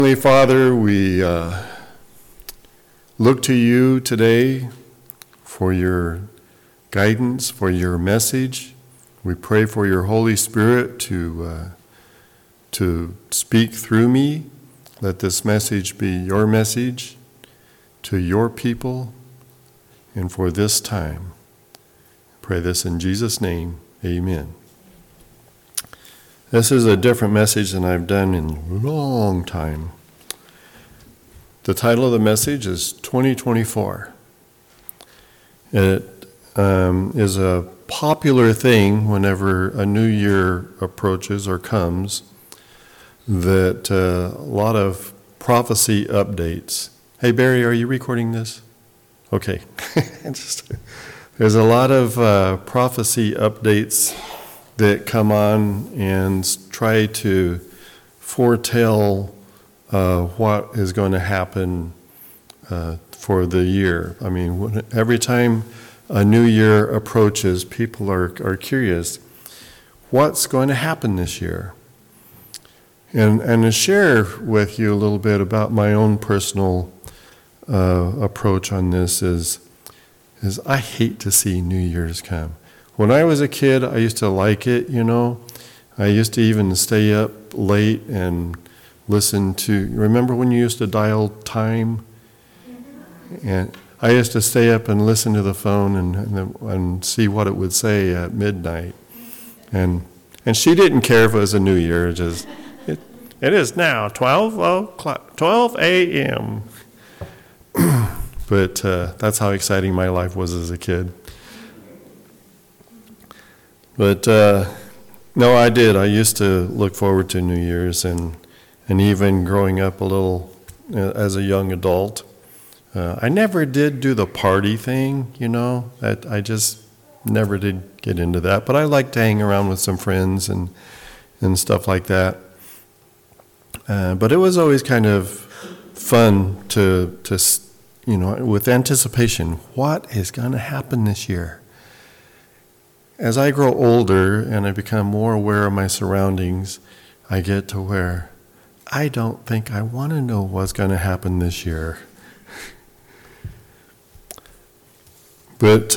Heavenly Father, we look to you today for your guidance, for your message. We pray for your Holy Spirit to speak through me. Let this message be your message to your people and for this time. Pray this in Jesus' name. Amen. This is a different message than I've done in a long time. The title of the message is 2024. It is a popular thing whenever a new year approaches or comes, that a lot of prophecy updates. Hey Barry, are you recording this? Okay. There's a lot of prophecy updates that come on and try to foretell what is going to happen for the year. I mean, every time a new year approaches, people are curious, what's going to happen this year? And to share with you a little bit about my own personal approach on this is I hate to see New Year's come. When I was a kid, I used to like it, you know. I used to even stay up late and listen to, remember when you used to dial time? And I used to stay up and listen to the phone and see what it would say at midnight. And she didn't care if it was a new year. It is now 12 a.m. But that's how exciting my life was as a kid. But no, I did. I used to look forward to New Year's, and even growing up a little as a young adult. I never did do the party thing, you know. I just never did get into that. But I liked to hang around with some friends and stuff like that. But it was always kind of fun to you know, with anticipation, what is going to happen this year? As I grow older and I become more aware of my surroundings, I get to where I don't think I want to know what's going to happen this year. But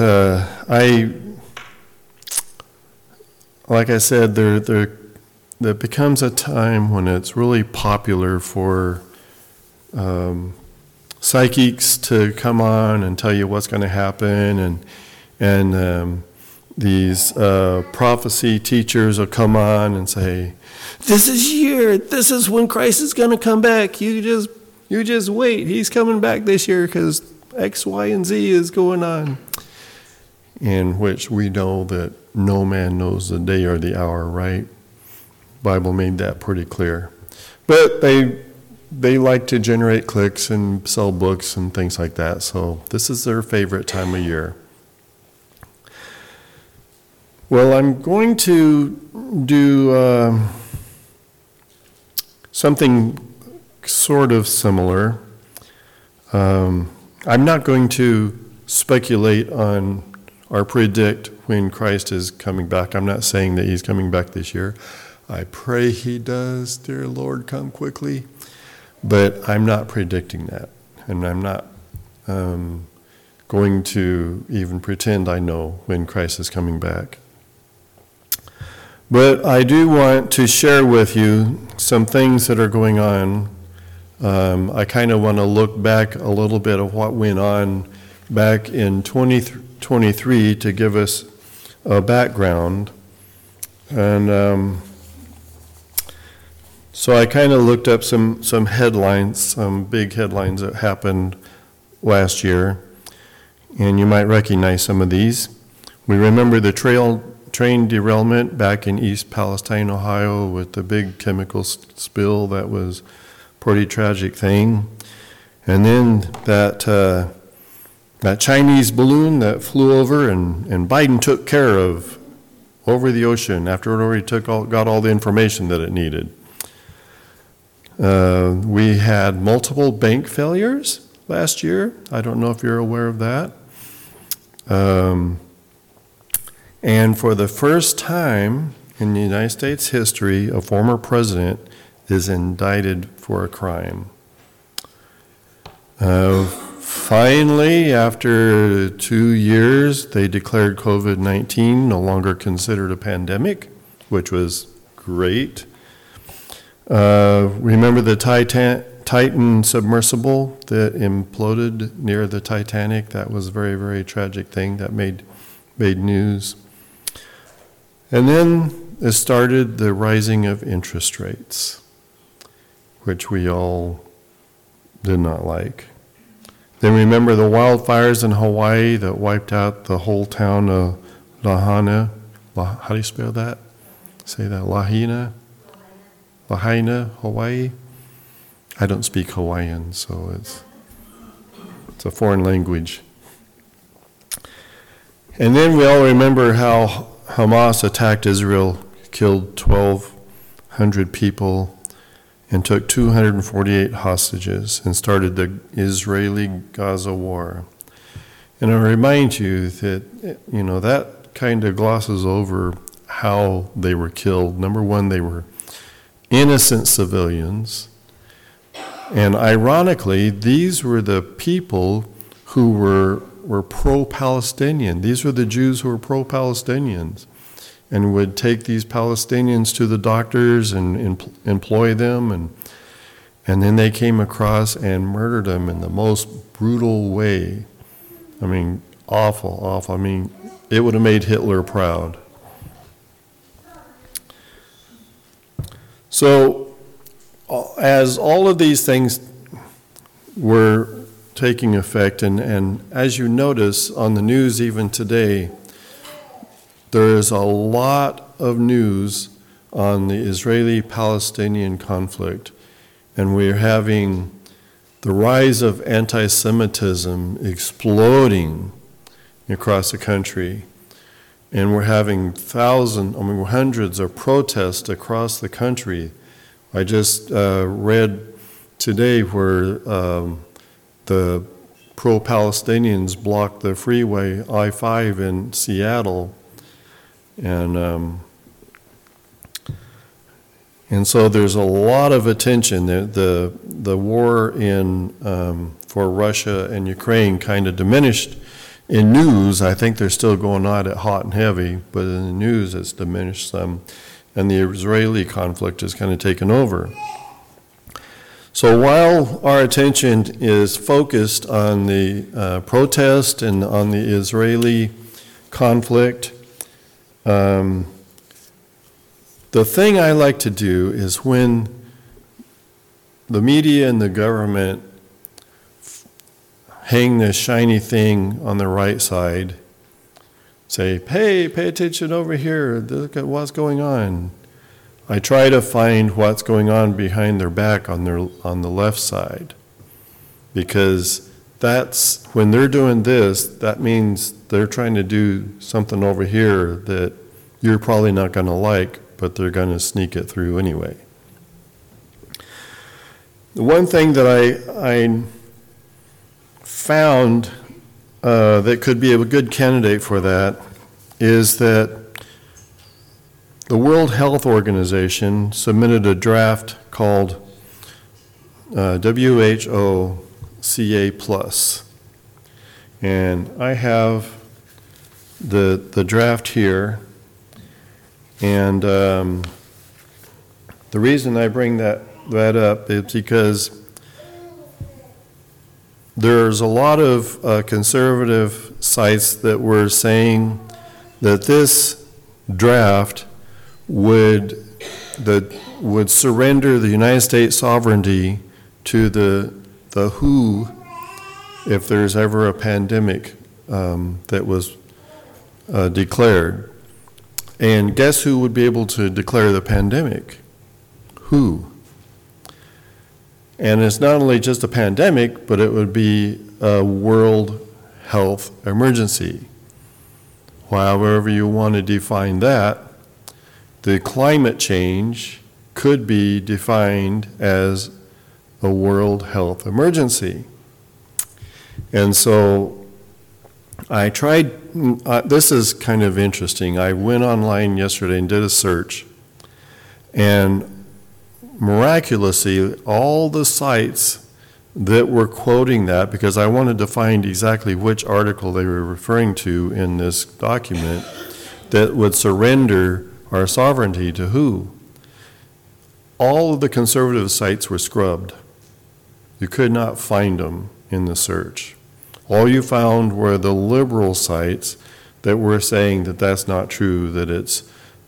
like I said, there becomes a time when it's really popular for psychics to come on and tell you what's going to happen, and these prophecy teachers will come on and say, this is when Christ is going to come back. You just wait. He's coming back this year because X, Y, and Z is going on. In which we know that no man knows the day or the hour, right? Bible made that pretty clear. But they like to generate clicks and sell books and things like that. So this is their favorite time of year. Well, I'm going to do something sort of similar. I'm not going to speculate on or predict when Christ is coming back. I'm not saying that he's coming back this year. I pray he does, dear Lord, come quickly. But I'm not predicting that. And I'm not going to even pretend I know when Christ is coming back. But I do want to share with you some things that are going on. I kind of want to look back a little bit of what went on back in 2023 to give us a background. And so I kind of looked up some headlines, some big headlines that happened last year. And you might recognize some of these. We remember the train derailment back in East Palestine, Ohio, with the big chemical spill. That was a pretty tragic thing. And then that Chinese balloon that flew over and Biden took care of over the ocean after it already got all the information that it needed. We had multiple bank failures last year. I don't know if you're aware of that. And for the first time in the United States history, a former president is indicted for a crime. Finally, after 2 years, they declared COVID-19 no longer considered a pandemic, which was great. Remember the Titan submersible that imploded near the Titanic? That was a very, very tragic thing that made news. And then it started the rising of interest rates, which we all did not like. Then remember the wildfires in Hawaii that wiped out the whole town of Lahaina. How do you spell that? Say that, Lahaina, Hawaii. I don't speak Hawaiian, so it's a foreign language. And then we all remember how Hamas attacked Israel, killed 1,200 people, and took 248 hostages and started the Israeli-Gaza war. And I remind you that, that kind of glosses over how they were killed. Number one, they were innocent civilians. And ironically, these were the people who were pro-Palestinian. These were the Jews who were pro-Palestinians and would take these Palestinians to the doctors and employ them. And then they came across and murdered them in the most brutal way. I mean, awful. I mean, it would have made Hitler proud. So, as all of these things were taking effect, and as you notice on the news even today, there is a lot of news on the Israeli-Palestinian conflict, and we're having the rise of anti-Semitism exploding across the country, and we're having hundreds of protests across the country. I just read today where the pro-Palestinians blocked the freeway I-5 in Seattle, and so there's a lot of attention. The war for Russia and Ukraine kind of diminished in news. I think they're still going on at hot and heavy, but in the news it's diminished some, and the Israeli conflict has kind of taken over. So while our attention is focused on the protest and on the Israeli conflict, the thing I like to do is when the media and the government hang this shiny thing on the right side, say, hey, pay attention over here, look at what's going on. I try to find what's going on behind their back on the left side, because that's when they're doing this, that means they're trying to do something over here that you're probably not going to like, but they're going to sneak it through anyway. The one thing that I found that could be a good candidate for that is that the World Health Organization submitted a draft called WHO CA+. And I have the draft here. And the reason I bring that up is because there's a lot of conservative sites that were saying that this draft would surrender the United States sovereignty to the WHO if there's ever a pandemic that was declared. And guess who would be able to declare the pandemic? WHO. And it's not only just a pandemic, but it would be a world health emergency. However you want to define that, the climate change could be defined as a world health emergency. And so I tried, this is kind of interesting. I went online yesterday and did a search, and miraculously, all the sites that were quoting that, because I wanted to find exactly which article they were referring to in this document, that would surrender our sovereignty to who? All of the conservative sites were scrubbed. You could not find them in the search. All you found were the liberal sites that were saying that that's not true, that it's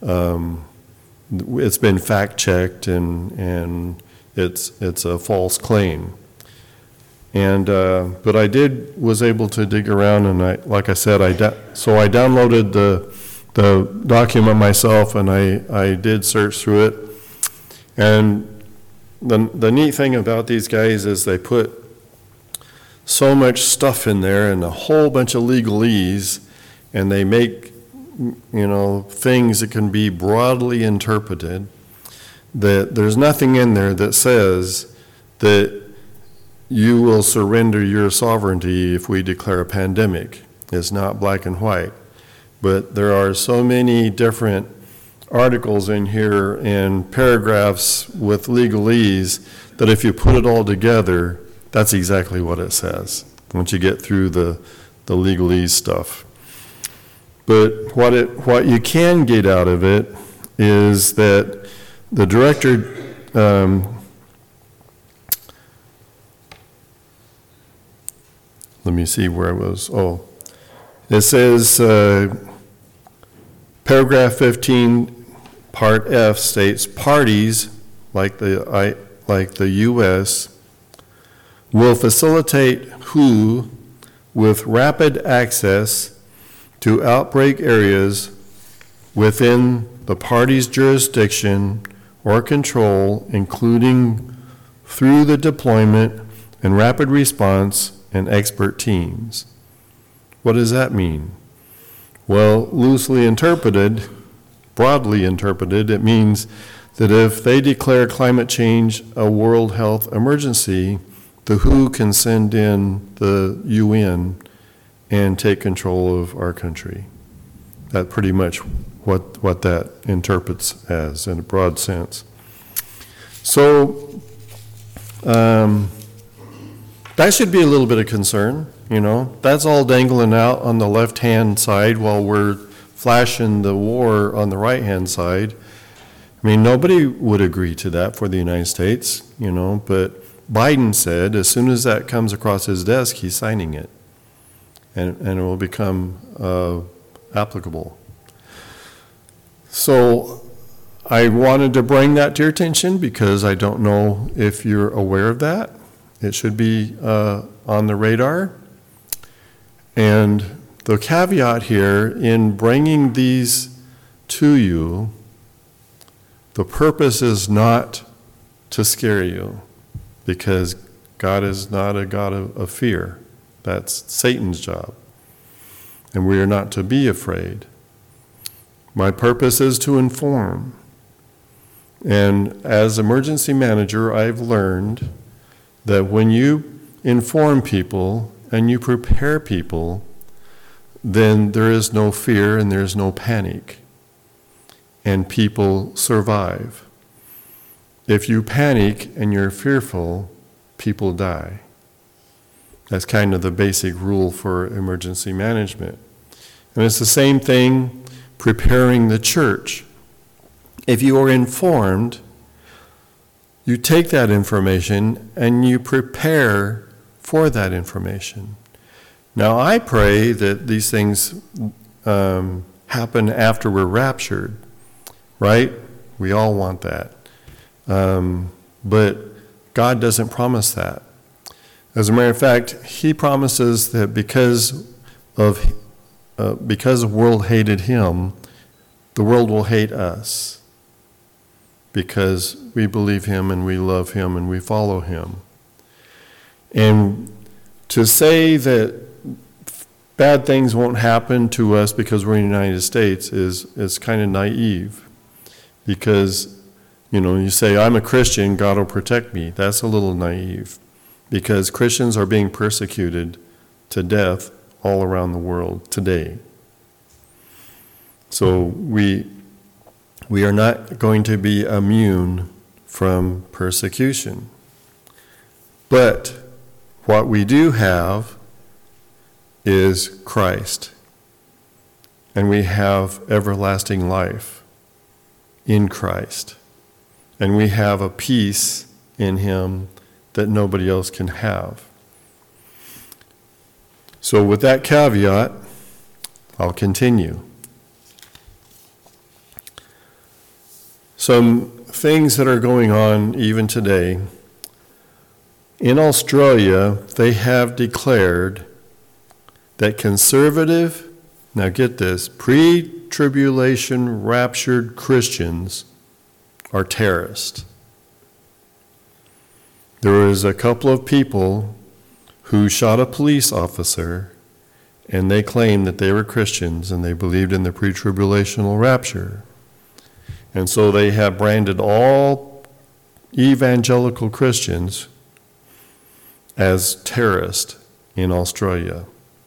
been fact-checked and it's a false claim. And but I was able to dig around, and like I said, so I downloaded the document myself, and I did search through it. And the neat thing about these guys is they put so much stuff in there and a whole bunch of legalese, and they make, things that can be broadly interpreted, that there's nothing in there that says that you will surrender your sovereignty if we declare a pandemic. It's not black and white. But there are so many different articles in here and paragraphs with legalese that if you put it all together, that's exactly what it says once you get through the legalese stuff. But what you can get out of it is that the director let me see where I was. It says paragraph 15, part F states parties like the U.S. will facilitate WHO with rapid access to outbreak areas within the party's jurisdiction or control, including through the deployment and rapid response and expert teams. What does that mean? Well, loosely interpreted, broadly interpreted, it means that if they declare climate change a world health emergency, the WHO can send in the UN and take control of our country. That's pretty much what that interprets as in a broad sense. So that should be a little bit of concern, That's all dangling out on the left-hand side while we're flashing the war on the right-hand side. I mean, nobody would agree to that for the United States, but Biden said as soon as that comes across his desk, he's signing it, and it will become applicable. So I wanted to bring that to your attention because I don't know if you're aware of that. It should be on the radar. And the caveat here in bringing these to you, the purpose is not to scare you, because God is not a God of fear. That's Satan's job. And we are not to be afraid. My purpose is to inform. And as emergency manager, I've learned that when you inform people and you prepare people, then there is no fear and there's no panic, and people survive. If you panic and you're fearful, people die. That's kind of the basic rule for emergency management. And it's the same thing preparing the church. If you are informed, you take that information and you prepare for that information. Now, I pray that these things happen after we're raptured, right? We all want that. But God doesn't promise that. As a matter of fact, He promises that because the world hated Him, the world will hate us, because we believe Him and we love Him and we follow Him. And to say that bad things won't happen to us because we're in the United States is kind of naive, because you say, I'm a Christian, God will protect me. That's a little naive, because Christians are being persecuted to death all around the world today. So we are not going to be immune from persecution. But what we do have is Christ, and we have everlasting life in Christ, and we have a peace in him that nobody else can have. So with that caveat, I'll continue. Some things that are going on even today. In Australia, they have declared that conservative, now get this, pre-tribulation raptured Christians are terrorists. There was a couple of people who shot a police officer, and they claimed that they were Christians and they believed in the pre-tribulational rapture. And so they have branded all evangelical Christians as terrorists in Australia.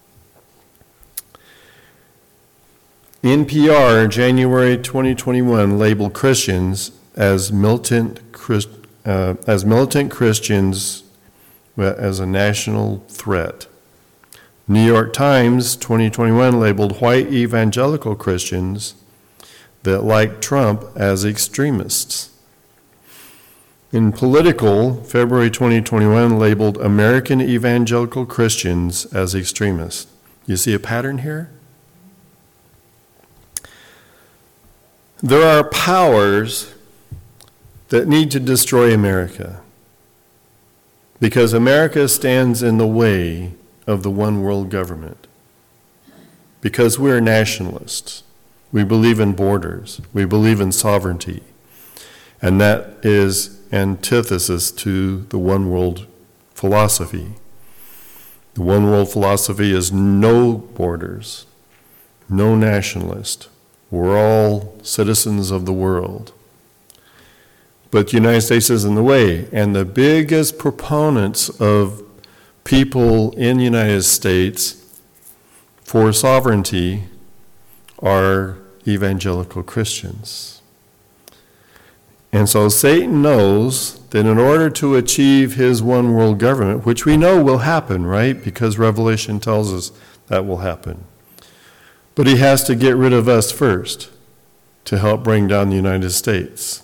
NPR in January 2021 labeled Christians as militant Christians as a national threat. New York Times 2021 labeled white evangelical Christians that like Trump as extremists. In Political, February 2021 labeled American evangelical Christians as extremists. You see a pattern here? There are powers that need to destroy America because America stands in the way of the one world government. Because we're nationalists. We believe in borders. We believe in sovereignty. And that is antithesis to the one world philosophy. The one world philosophy is no borders, no nationalist. We're all citizens of the world. But the United States is in the way. And the biggest proponents of people in the United States for sovereignty are evangelical Christians. And so Satan knows that in order to achieve his one world government, which we know will happen, right? Because Revelation tells us that will happen. But he has to get rid of us first to help bring down the United States.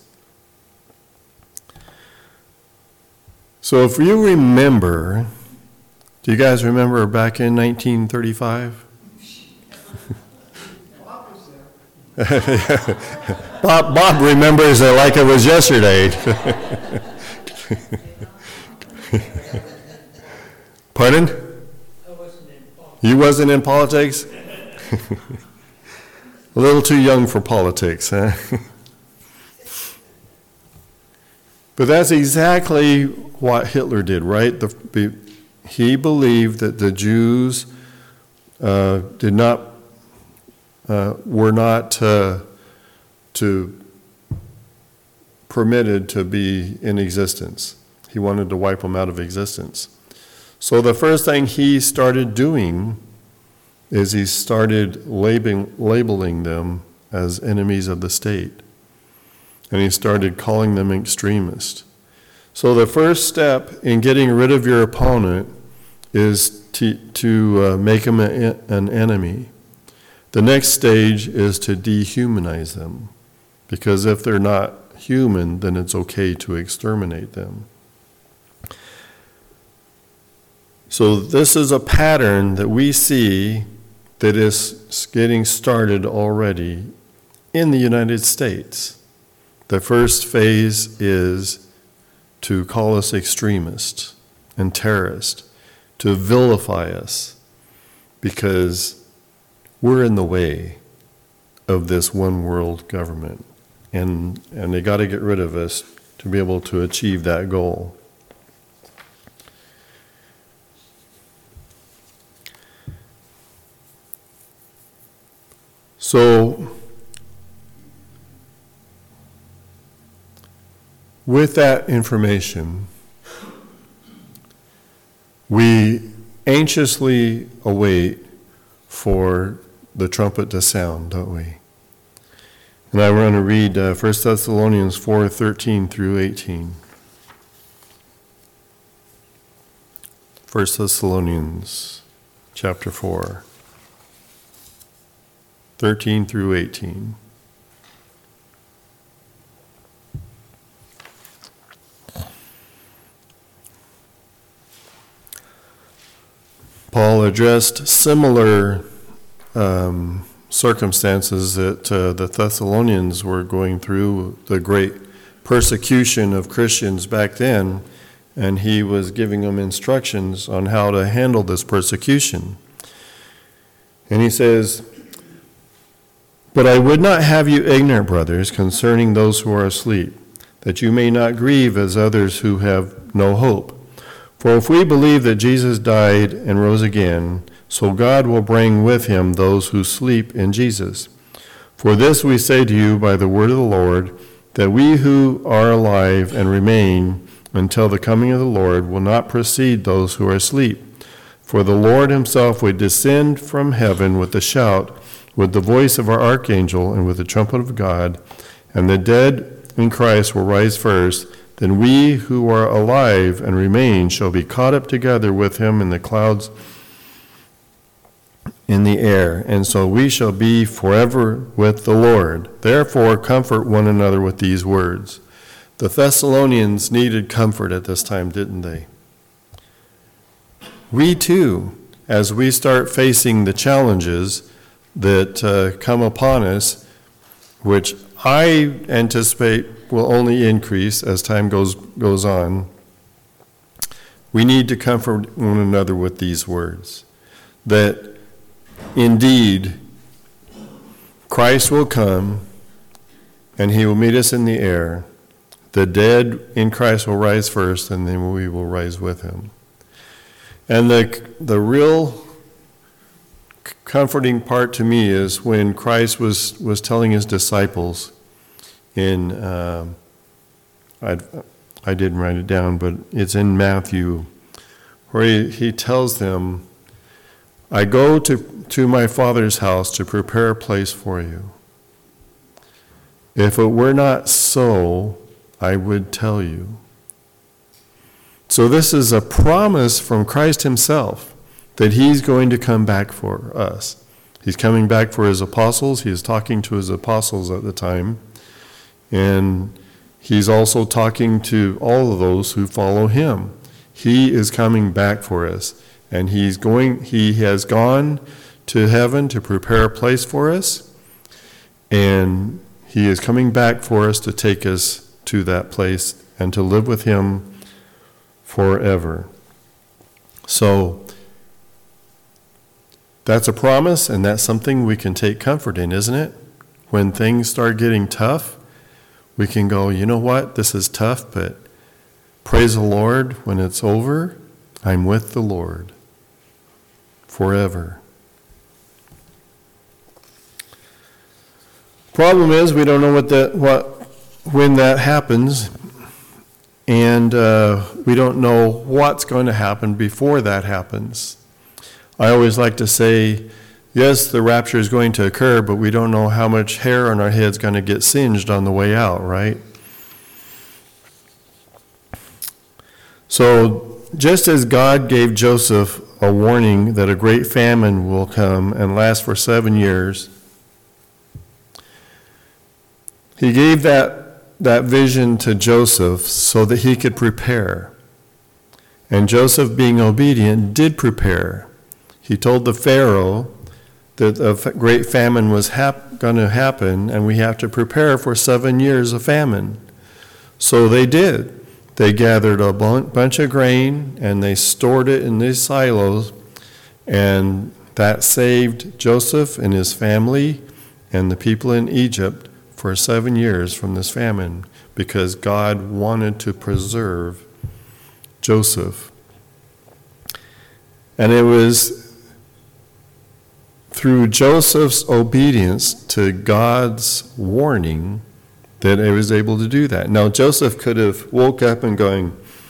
So if you remember, do you guys remember back in 1935? Bob remembers it like it was yesterday. Pardon? You wasn't in politics? A little too young for politics, huh? But that's exactly what Hitler did, right? He believed that the Jews were not permitted to be in existence. He wanted to wipe them out of existence. So the first thing he started doing is he started labeling them as enemies of the state. And he started calling them extremists. So the first step in getting rid of your opponent is to make him an enemy. The next stage is to dehumanize them, because if they're not human, then it's okay to exterminate them. So this is a pattern that we see that is getting started already in the United States. The first phase is to call us extremists and terrorists, to vilify us, because we're in the way of this one world government. And they got to get rid of us to be able to achieve that goal. So, with that information, we anxiously await for the trumpet to sound, don't we? And I want to read 1 Thessalonians 4:13 through 18. 1 Thessalonians chapter 4, 13 through 18. Paul addressed similar circumstances that the Thessalonians were going through, the great persecution of Christians back then, and he was giving them instructions on how to handle this persecution. And he says, "But I would not have you ignorant, brothers, concerning those who are asleep, that you may not grieve as others who have no hope. For if we believe that Jesus died and rose again, so God will bring with him those who sleep in Jesus. For this we say to you by the word of the Lord, that we who are alive and remain until the coming of the Lord will not precede those who are asleep. For the Lord himself will descend from heaven with a shout, with the voice of our archangel, and with the trumpet of God, and the dead in Christ will rise first. Then we who are alive and remain shall be caught up together with him in the clouds in the air, and so we shall be forever with the Lord. Therefore comfort one another with these words." The Thessalonians needed comfort at this time, didn't they? We too, as we start facing the challenges that come upon us, which I anticipate will only increase as time goes on, we need to comfort one another with these words, that indeed Christ will come and he will meet us in the air. The dead in Christ will rise first, and then we will rise with him. And the real comforting part to me is when Christ was telling his disciples in, I didn't write it down, but it's in Matthew, where he tells them, "I go to my Father's house to prepare a place for you. If it were not so, I would tell you." So this is a promise from Christ himself that he's going to come back for us. He's coming back for his apostles. He is talking to his apostles at the time. And he's also talking to all of those who follow him. He is coming back for us. And he has gone to heaven to prepare a place for us. And he is coming back for us to take us to that place and to live with him forever. So that's a promise, and that's something we can take comfort in, isn't it? When things start getting tough, we can go, you know what, this is tough, but praise the Lord, when it's over, I'm with the Lord forever. Problem is, we don't know when that happens, and we don't know what's going to happen before that happens. I always like to say, yes, the rapture is going to occur, but we don't know how much hair on our head's going to get singed on the way out, right? So just as God gave Joseph a warning that a great famine will come and last for 7 years, he gave that vision to Joseph so that he could prepare. And Joseph, being obedient, did prepare. He told the Pharaoh that a great famine was going to happen, and we have to prepare for 7 years of famine. So they did. They gathered a bunch of grain, and they stored it in these silos, and that saved Joseph and his family and the people in Egypt for 7 years from this famine, because God wanted to preserve Joseph. And it was through Joseph's obedience to God's warning that he was able to do that. Now, Joseph could have woke up and going,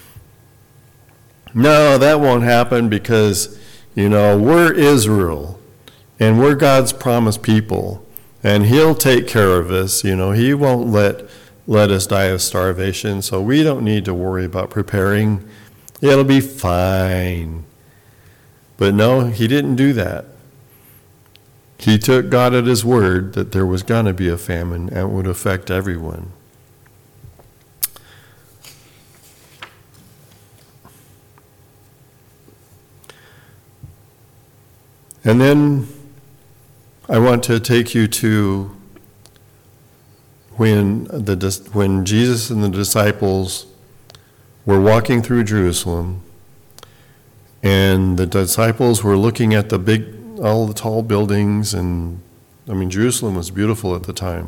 no, that won't happen because, we're Israel and we're God's promised people. And he'll take care of us. He won't let us die of starvation, so we don't need to worry about preparing. It'll be fine. But no, he didn't do that. He took God at his word that there was going to be a famine and it would affect everyone. And then I want to take you to when Jesus and the disciples were walking through Jerusalem, and the disciples were looking at all the tall buildings, and Jerusalem was beautiful at the time.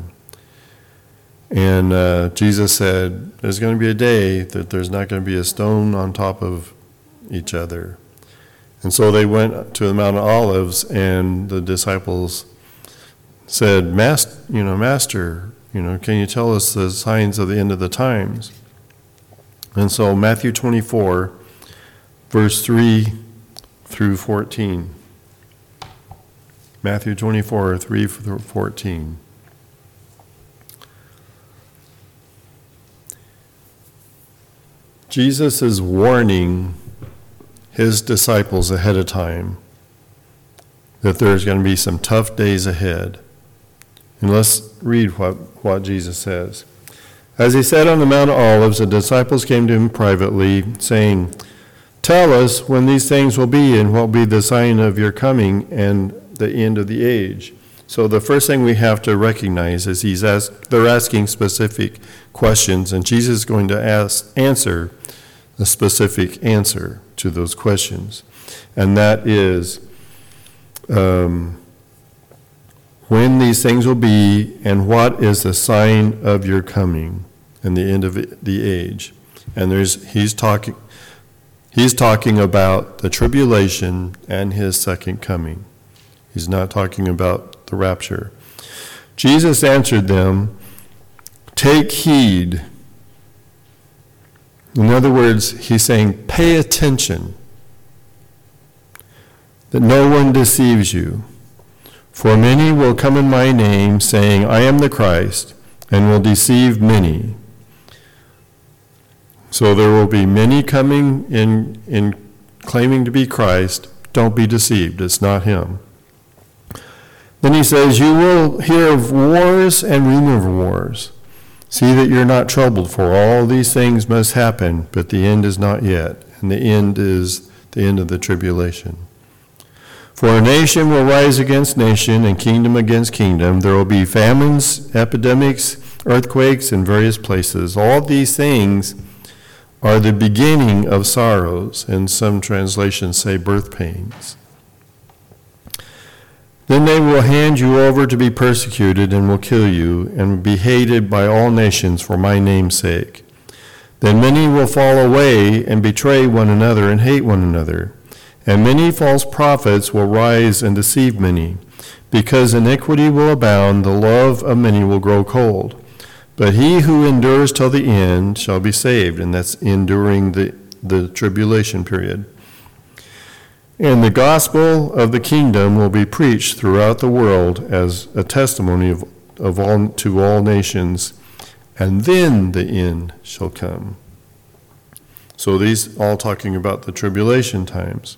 And Jesus said, there's going to be a day that there's not going to be a stone on top of each other. And so they went to the Mount of Olives, and the disciples said, Master, can you tell us the signs of the end of the times? And so Matthew 24, verse 3 through 14. Matthew 24, 3 through 14. Jesus is warning his disciples ahead of time that there's going to be some tough days ahead. And let's read what Jesus says. As he sat on the Mount of Olives, the disciples came to him privately, saying, Tell us when these things will be, and what will be the sign of your coming and the end of the age. So the first thing we have to recognize is they're asking specific questions, and Jesus is going to answer a specific answer to those questions. And that is when these things will be, and what is the sign of your coming and the end of the age. And he's talking about the tribulation and his second coming. He's not talking about the rapture. Jesus answered them, Take heed. In other words, he's saying, pay attention, that no one deceives you. For many will come in my name, saying, I am the Christ, and will deceive many. So there will be many coming in claiming to be Christ. Don't be deceived. It's not him. Then he says, you will hear of wars and rumor of wars. See that you're not troubled, for all these things must happen, but the end is not yet. And the end is the end of the tribulation. For a nation will rise against nation, and kingdom against kingdom. There will be famines, epidemics, earthquakes in various places. All these things are the beginning of sorrows, and some translations say birth pains. Then they will hand you over to be persecuted and will kill you, and be hated by all nations for my name's sake. Then many will fall away and betray one another and hate one another. And many false prophets will rise and deceive many. Because iniquity will abound, the love of many will grow cold. But he who endures till the end shall be saved, and that's enduring the tribulation period. And the gospel of the kingdom will be preached throughout the world as a testimony to all nations, and then the end shall come. So these all talking about the tribulation times.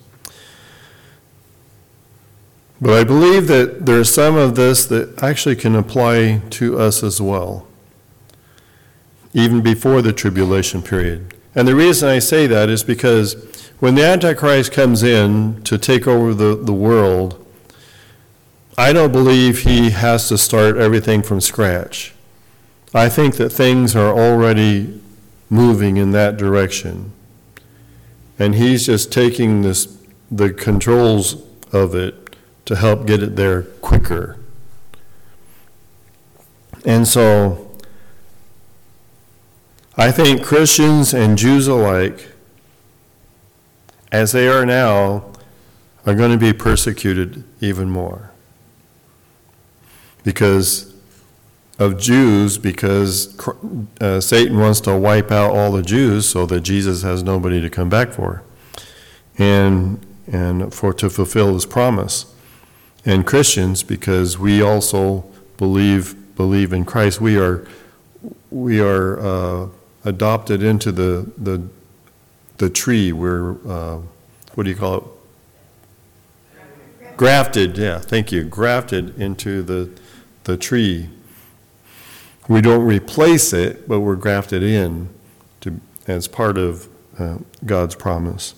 But I believe that there's some of this that actually can apply to us as well, even before the tribulation period. And the reason I say that is because when the Antichrist comes in to take over the world, I don't believe he has to start everything from scratch. I think that things are already moving in that direction. And he's just taking the controls of it to help get it there quicker. And so I think Christians and Jews alike, as they are now, are going to be persecuted even more. Because of Jews, because Satan wants to wipe out all the Jews so that Jesus has nobody to come back for, and to fulfill his promise. And Christians, because we also believe in Christ, we are adopted into the tree. We're what do you call it? Grafted. Yeah, thank you. Grafted into the tree. We don't replace it, but we're grafted in as part of God's promise.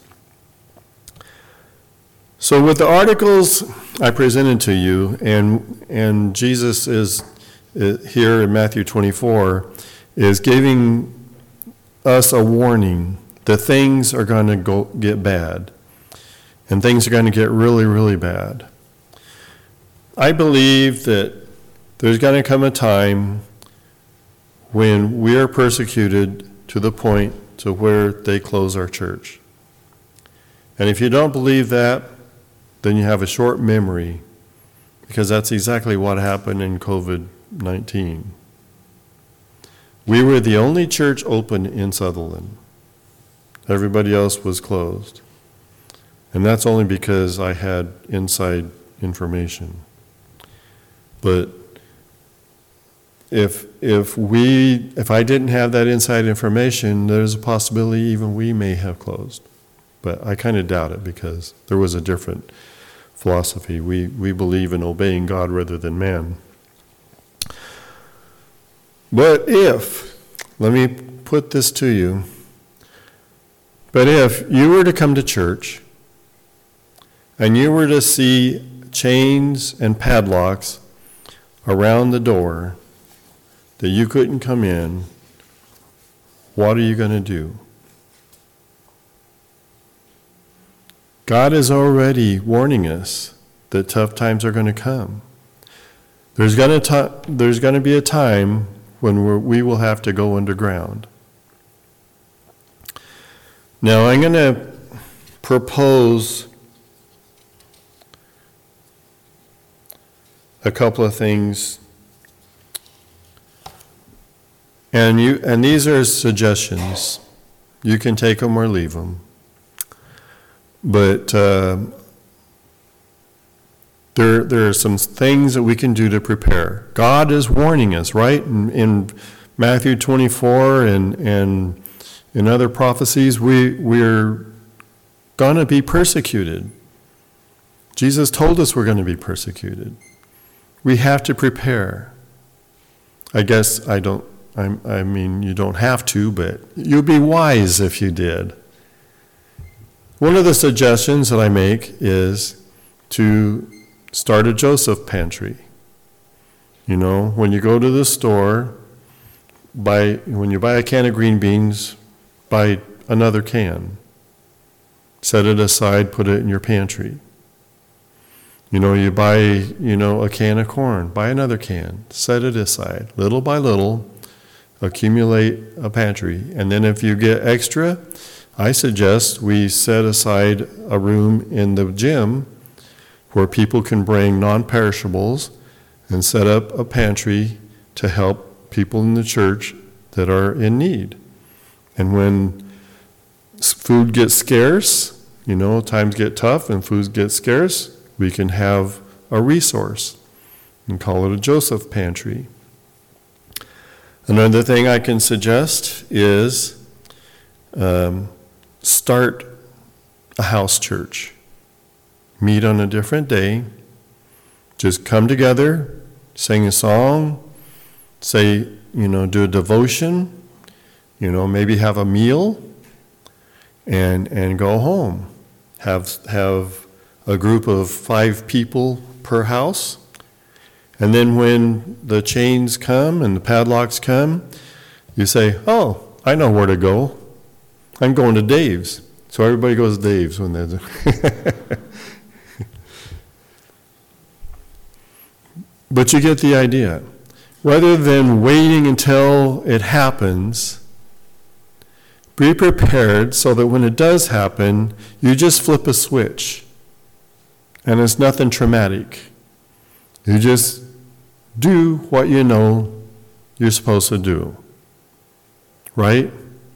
So with the articles I presented to you, and Jesus is here in Matthew 24, is giving us a warning that things are going to get bad, and things are going to get really, really bad. I believe that there's going to come a time when we are persecuted to the point to where they close our church. And if you don't believe that, then you have a short memory, because that's exactly what happened in COVID-19. We were the only church open in Sutherland. Everybody else was closed. And that's only because I had inside information. But if I didn't have that inside information, there's a possibility even we may have closed. But I kind of doubt it, because there was a different philosophy. We believe in obeying God rather than man. But let me put this to you, but if you were to come to church and you were to see chains and padlocks around the door that you couldn't come in, what are you going to do? God is already warning us that tough times are going to come. There's going to be a time when we will have to go underground. Now, I'm going to propose a couple of things, and these are suggestions. You can take them or leave them. But there are some things that we can do to prepare. God is warning us, right? In Matthew 24 and in other prophecies, we're going to be persecuted. Jesus told us we're going to be persecuted. We have to prepare. I mean, you don't have to, but you'd be wise if you did. One of the suggestions that I make is to start a Joseph pantry. You know, when you go to the store, when you buy a can of green beans, buy another can. Set it aside, put it in your pantry. You know, you buy, a can of corn, buy another can, set it aside. Little by little, accumulate a pantry. And then if you get extra, I suggest we set aside a room in the gym where people can bring non-perishables and set up a pantry to help people in the church that are in need. And when food gets scarce, times get tough and food gets scarce, we can have a resource and call it a Joseph pantry. Another thing I can suggest is start a house church. Meet on a different day. Just come together, sing a song, do a devotion, maybe have a meal, and go home. Have a group of 5 people per house. And then when the chains come and the padlocks come, you say, oh, I know where to go. I'm going to Dave's. So everybody goes to Dave's when they're But you get the idea. Rather than waiting until it happens, be prepared so that when it does happen, you just flip a switch. And it's nothing traumatic. You just do what you know you're supposed to do. Right?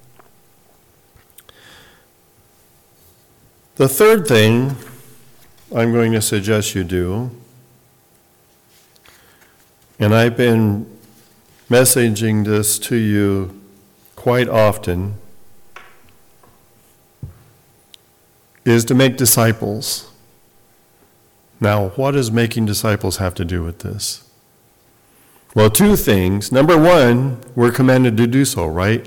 The third thing I'm going to suggest you do and I've been messaging this to you quite often, is to make disciples. Now, what does making disciples have to do with this? Well, two things. Number one, we're commanded to do so, right?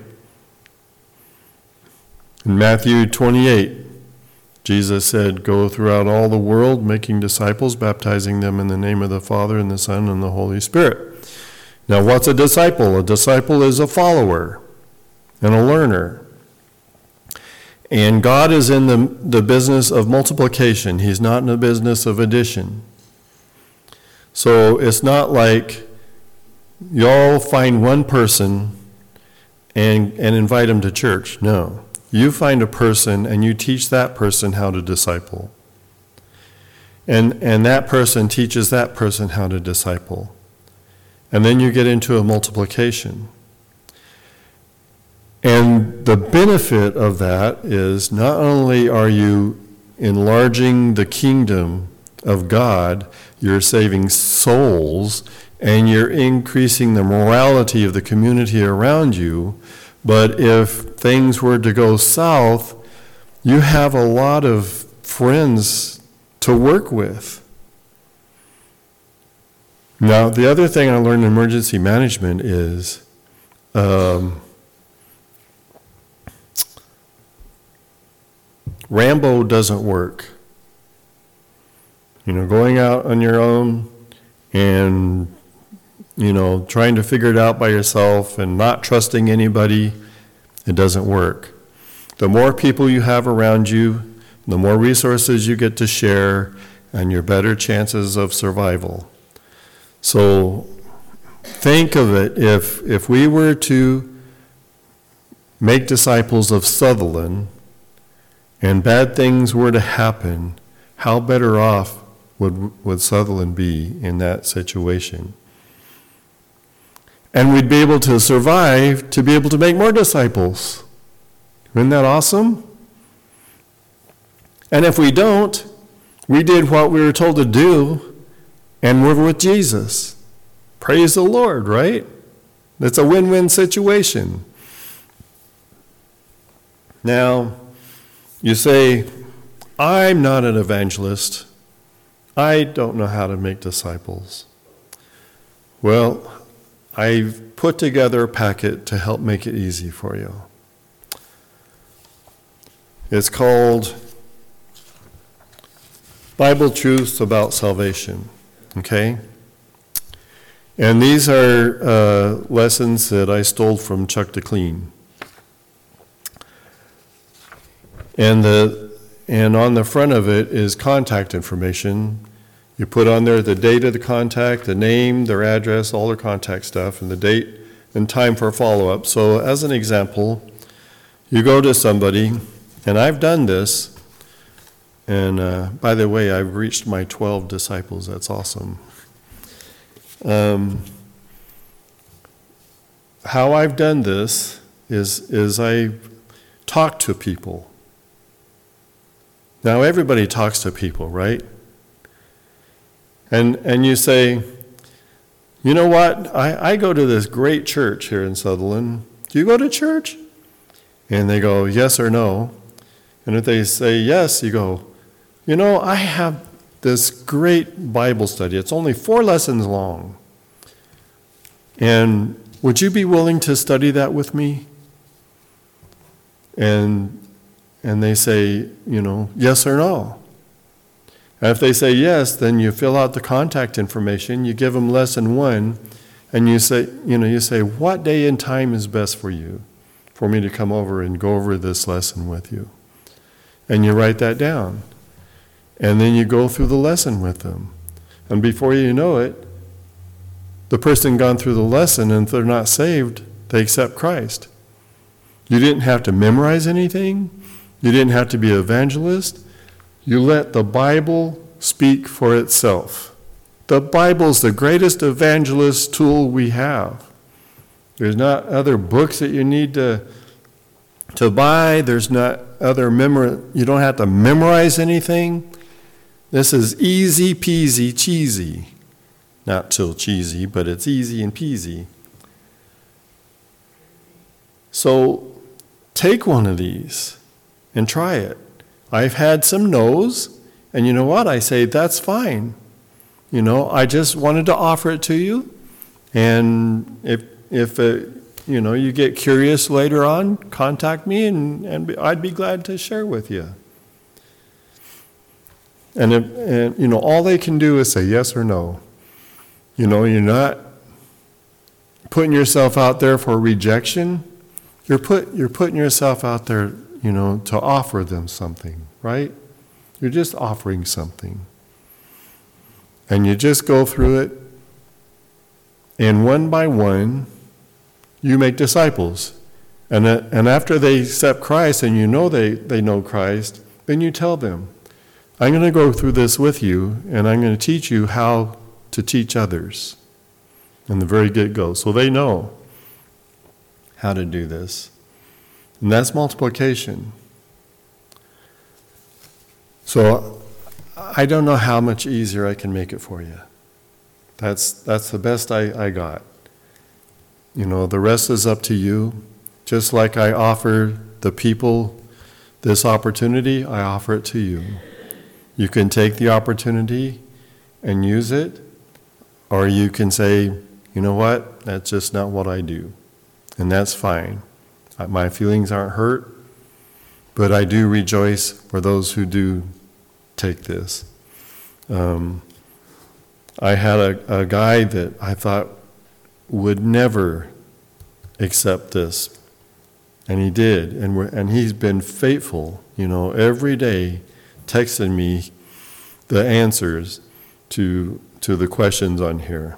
In Matthew 28, Jesus said, "Go throughout all the world, making disciples, baptizing them in the name of the Father and the Son and the Holy Spirit." Now, what's a disciple? A disciple is a follower and a learner. And God is in the business of multiplication. He's not in the business of addition. So it's not like y'all find one person and invite him to church. No. You find a person and you teach that person how to disciple. And that person teaches that person how to disciple. And then you get into a multiplication. And the benefit of that is not only are you enlarging the kingdom of God, you're saving souls, and you're increasing the morality of the community around you. But if things were to go south, you have a lot of friends to work with. Now, the other thing I learned in emergency management is Rambo doesn't work. Going out on your own and, trying to figure it out by yourself and not trusting anybody, it doesn't work. The more people you have around you, the more resources you get to share, and your better chances of survival. So think of it, if we were to make disciples of Sutherland, and bad things were to happen, how better off would Sutherland be in that situation? And we'd be able to survive to be able to make more disciples. Isn't that awesome? And if we don't, we did what we were told to do, and we're with Jesus. Praise the Lord, right? It's a win-win situation. Now, you say, I'm not an evangelist. I don't know how to make disciples. Well, I've put together a packet to help make it easy for you. It's called Bible Truths About Salvation, okay? And these are lessons that I stole from Chuck DeClean. And on the front of it is contact information. You put on there the date of the contact, the name, their address, all their contact stuff, and the date and time for follow-up. So as an example, you go to somebody, and I've done this, and by the way, I've reached my 12 disciples. That's awesome. How I've done this is I talk to people. Now, everybody talks to people, right? And you say, you know what? I go to this great church here in Sutherland. Do you go to church? And they go, yes or no. And if they say yes, you go, I have this great Bible study. It's only 4 lessons long. And would you be willing to study that with me? And they say, yes or no. And if they say yes, then you fill out the contact information, you give them lesson 1, and you say, what day and time is best for you, for me to come over and go over this lesson with you? And you write that down. And then you go through the lesson with them. And before you know it, the person gone through the lesson, and if they're not saved, they accept Christ. You didn't have to memorize anything. You didn't have to be an evangelist. You let the Bible speak for itself. The Bible's the greatest evangelist tool we have. There's not other books that you need to buy. There's not other you don't have to memorize anything. This is easy peasy cheesy. Not till cheesy, but it's easy and peasy. So take one of these and try it. I've had some no's, and you know what? I say, that's fine. I just wanted to offer it to you. And if you get curious later on, contact me, and I'd be glad to share with you. And all they can do is say yes or no. You're not putting yourself out there for rejection. You're putting yourself out there, to offer them something, right? You're just offering something. And you just go through it, and one by one, you make disciples. And after they accept Christ, and they know Christ, then you tell them, I'm going to go through this with you, and I'm going to teach you how to teach others. And the very get-go. So they know how to do this. And that's multiplication. So I don't know how much easier I can make it for you. That's the best I got. The rest is up to you. Just like I offer the people this opportunity, I offer it to you. You can take the opportunity and use it, or you can say, you know what, that's just not what I do. And that's fine. My feelings aren't hurt, but I do rejoice for those who do take this. I had a guy that I thought would never accept this, and he did, and he's been faithful, every day texting me the answers to the questions on here.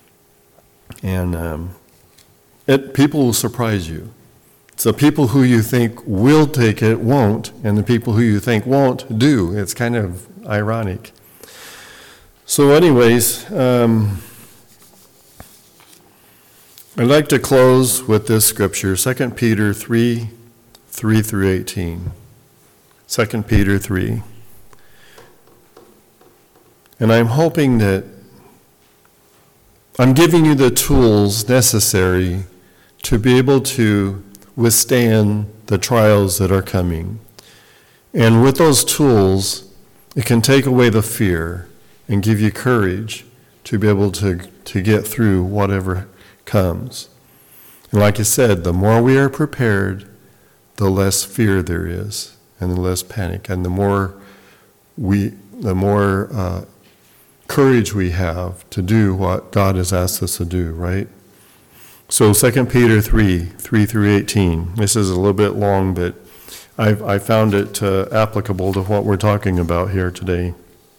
And people will surprise you. So people who you think will take it won't, and the people who you think won't do. It's kind of ironic. So anyways, I'd like to close with this scripture, 2 Peter 3:3-18. 2 Peter 3. And I'm hoping that I'm giving you the tools necessary to be able to withstand the trials that are coming. And with those tools, it can take away the fear and give you courage to be able to get through whatever comes. And like I said, the more we are prepared, the less fear there is, and the less panic, and the more courage we have to do what God has asked us to do, right? So 2 Peter 3:3-18. This is a little bit long, but I found it applicable to what we're talking about here today.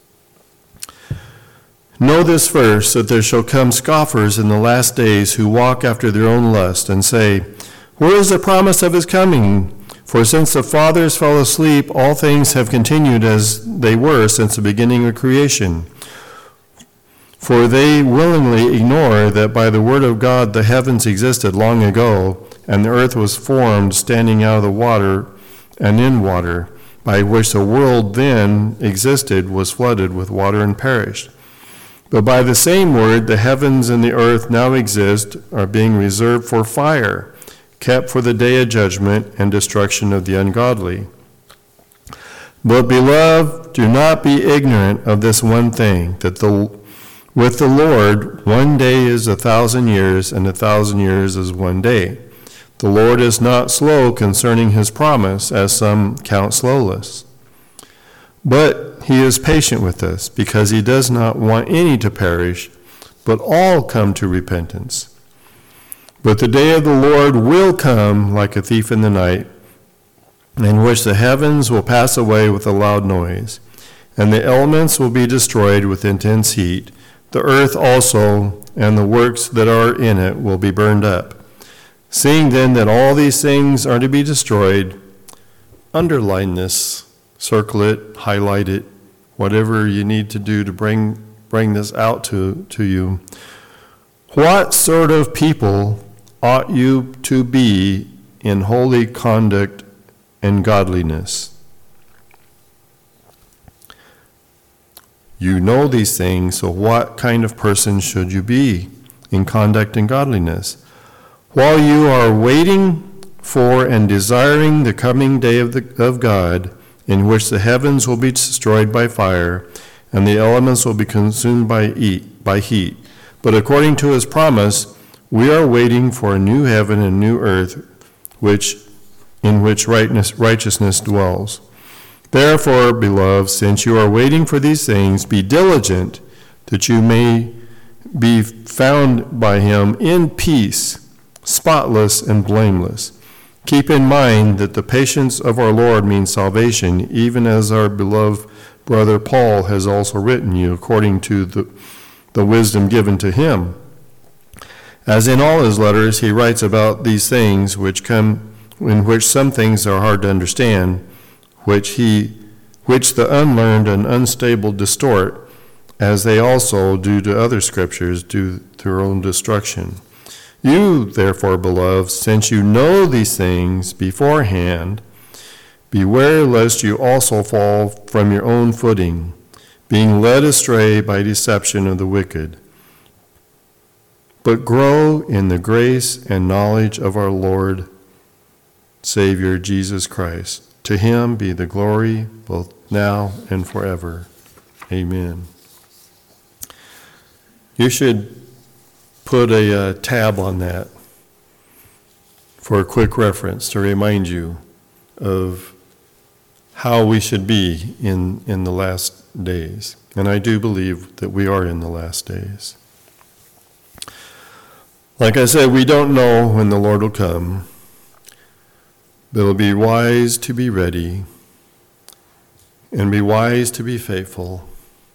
Know this first, that there shall come scoffers in the last days who walk after their own lust and say, where is the promise of his coming? For since the fathers fell asleep, all things have continued as they were since the beginning of creation. For they willingly ignore that by the word of God the heavens existed long ago, and the earth was formed, standing out of the water and in water, by which the world then existed, was flooded with water and perished. But by the same word, the heavens and the earth now exist, are being reserved for fire, kept for the day of judgment and destruction of the ungodly. But beloved, do not be ignorant of this one thing, that with the Lord 1 day is 1,000 years, and 1,000 years is 1 day. The Lord is not slow concerning his promise, as some count slowness. But he is patient with us, because he does not want any to perish, but all come to repentance. But the day of the Lord will come like a thief in the night, in which the heavens will pass away with a loud noise, and the elements will be destroyed with intense heat. The earth also and the works that are in it will be burned up. Seeing then that all these things are to be destroyed, underline this, circle it, highlight it, whatever you need to do to bring this out to you. What sort of people ought you to be in holy conduct and godliness? You know these things, so what kind of person should you be in conduct and godliness? While you are waiting for and desiring the coming day of God, in which the heavens will be destroyed by fire, and the elements will be consumed by heat. But according to his promise, we are waiting for a new heaven and new earth, in which righteousness dwells. Therefore, beloved, since you are waiting for these things, be diligent that you may be found by him in peace, spotless and blameless. Keep in mind that the patience of our Lord means salvation, even as our beloved brother Paul has also written you, according to the wisdom given to him. As in all his letters, he writes about these things in which some things are hard to understand, which the unlearned and unstable distort, as they also do to other scriptures, do their own destruction. You, therefore, beloved, since you know these things beforehand, beware lest you also fall from your own footing, being led astray by deception of the wicked. But grow in the grace and knowledge of our Lord, Savior, Jesus Christ. To him be the glory both now and forever. Amen. You should put a tab on that for a quick reference to remind you of how we should be in the last days. And I do believe that we are in the last days. Like I said, we don't know when the Lord will come, but it'll be wise to be ready and be wise to be faithful.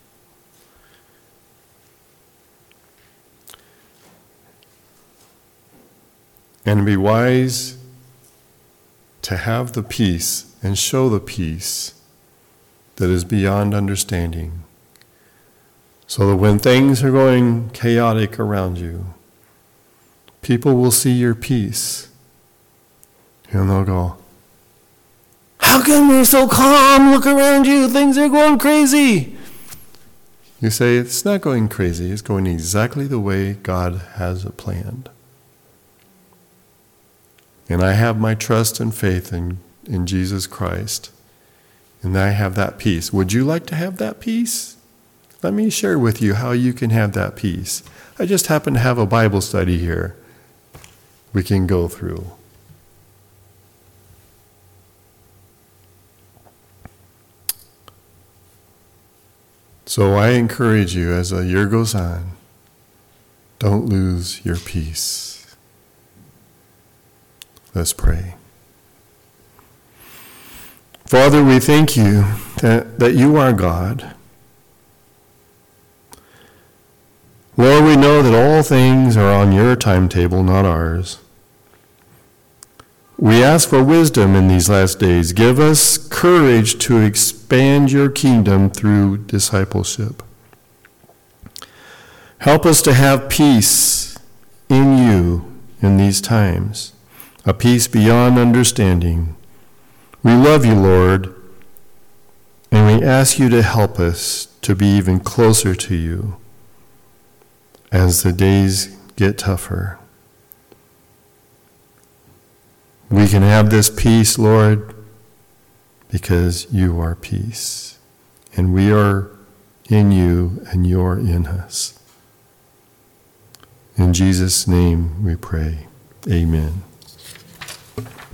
And be wise to have the peace and show the peace that is beyond understanding. So that when things are going chaotic around you, people will see your peace. And they'll go, how come you're so calm? Look around you. Things are going crazy. You say, it's not going crazy. It's going exactly the way God has it planned. And I have my trust and faith in Jesus Christ. And I have that peace. Would you like to have that peace? Let me share with you how you can have that peace. I just happen to have a Bible study here we can go through. So I encourage you as the year goes on, don't lose your peace. Let's pray. Father, we thank you that you are God. Lord, we know that all things are on your timetable, not ours. We ask for wisdom in these last days. Give us courage to expand your kingdom through discipleship. Help us to have peace in you in these times, a peace beyond understanding. We love you, Lord, and we ask you to help us to be even closer to you as the days get tougher. We can have this peace, Lord, because you are peace, and we are in you, and you're in us. In Jesus' name we pray. Amen.